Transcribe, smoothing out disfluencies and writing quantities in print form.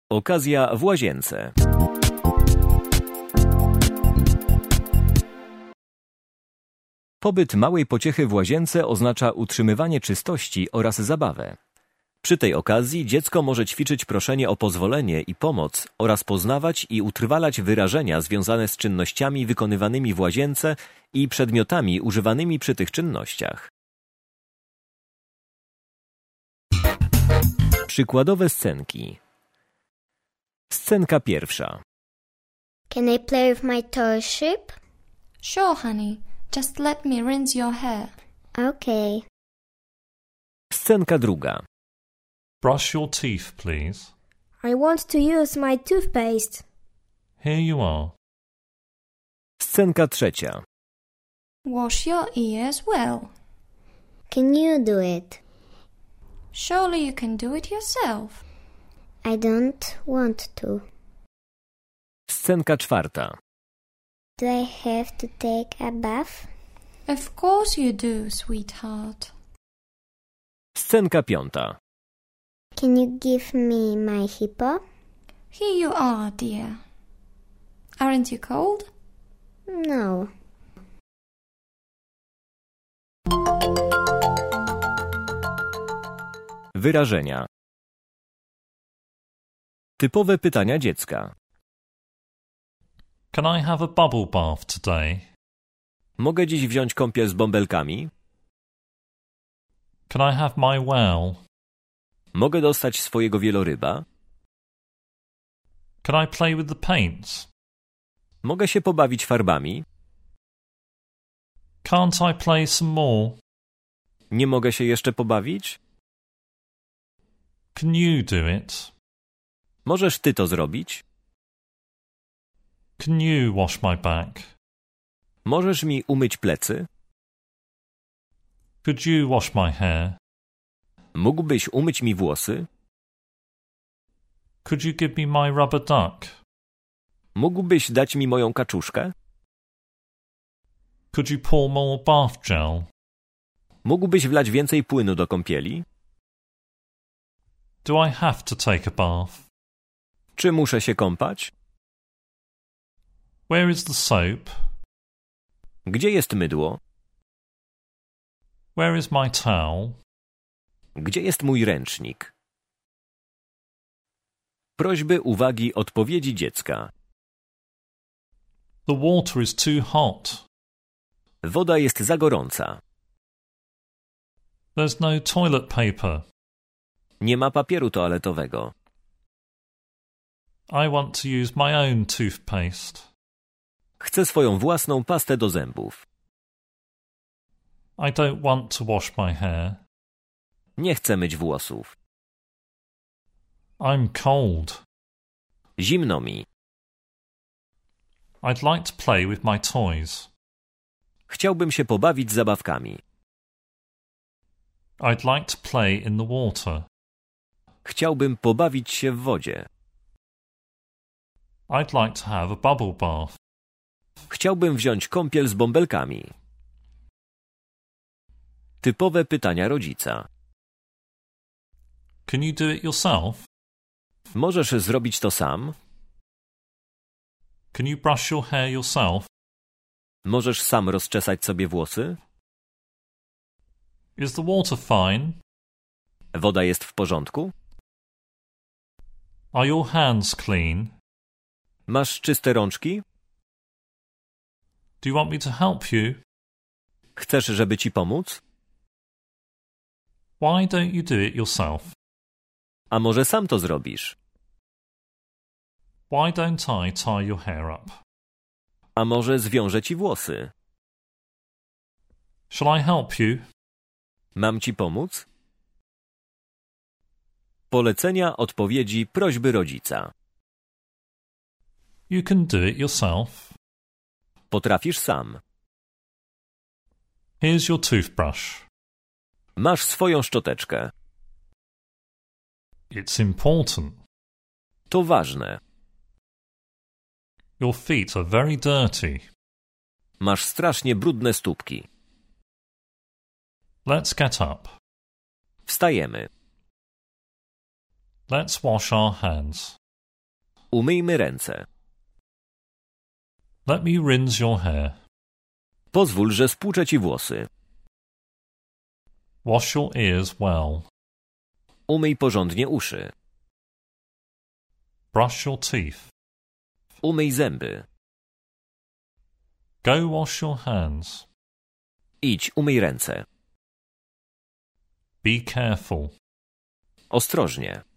Okazja w łazience. Pobyt małej pociechy w łazience oznacza utrzymywanie czystości oraz zabawę. Przy tej okazji dziecko może ćwiczyć proszenie o pozwolenie i pomoc oraz poznawać i utrwalać wyrażenia związane z czynnościami wykonywanymi w łazience i przedmiotami używanymi przy tych czynnościach. Przykładowe scenki. Scenka pierwsza. Can I play with my toy ship? Sure, honey. Just let me rinse your hair. Okay. Scenka druga. Brush your teeth, please. I want to use my toothpaste. Here you are. Scenka trzecia. Wash your ears well. Can you do it? Surely you can do it yourself. I don't want to. Scenka czwarta. Do I have to take a bath? Of course you do, sweetheart. Scenka piąta. Can you give me my hippo? Here you are, dear. Aren't you cold? No. Wyrażenia. Typowe pytania dziecka. Can I have a bubble bath today? Mogę dziś wziąć kąpiel z bąbelkami? Can I have my well? Mogę dostać swojego wieloryba? Can I play with the paints? Mogę się pobawić farbami? Can't I play some more? Nie mogę się jeszcze pobawić? Can you do it? Możesz ty to zrobić? Can you wash my back? Możesz mi umyć plecy? Could you wash my hair? Mógłbyś umyć mi włosy? Could you give me my rubber duck? Mógłbyś dać mi moją kaczuszkę? Could you pour more bath gel? Mógłbyś wlać więcej płynu do kąpieli? Do I have to take a bath? Czy muszę się kąpać? Where is the soap? Gdzie jest mydło? Where is my towel? Gdzie jest mój ręcznik? Prośby, uwagi, odpowiedzi dziecka. The water is too hot. Woda jest za gorąca. There's no toilet paper. Nie ma papieru toaletowego. I want to use my own toothpaste. Chcę swoją własną pastę do zębów. I don't want to wash my hair. Nie chcę myć włosów. I'm cold. Zimno mi. I'd like to play with my toys. Chciałbym się pobawić zabawkami. I'd like to play in the water. Chciałbym pobawić się w wodzie. I'd like to have a bubble bath. Chciałbym wziąć kąpiel z bąbelkami. Typowe pytania rodzica. Can you do it yourself? Możesz zrobić to sam? Can you brush your hair yourself? Możesz sam rozczesać sobie włosy? Is the water fine? Woda jest w porządku? Are your hands clean? Masz czyste rączki? Do you want me to help you? Chcesz, żeby ci pomóc? Why don't you do it yourself? A może sam to zrobisz? Why don't I tie your hair up? A może zwiążę ci włosy? Shall I help you? Mam ci pomóc? Polecenia, odpowiedzi, prośby rodzica. You can do it yourself. Potrafisz sam. Here's your toothbrush. Masz swoją szczoteczkę. It's important. To ważne. Your feet are very dirty. Masz strasznie brudne stópki. Let's get up. Wstajemy. Let's wash our hands. Umyjmy ręce. Let me rinse your hair. Pozwól, że spłuczę ci włosy. Wash your ears well. Umyj porządnie uszy. Brush your teeth. Umyj zęby. Go wash your hands. Idź, umyj ręce. Be careful. Ostrożnie.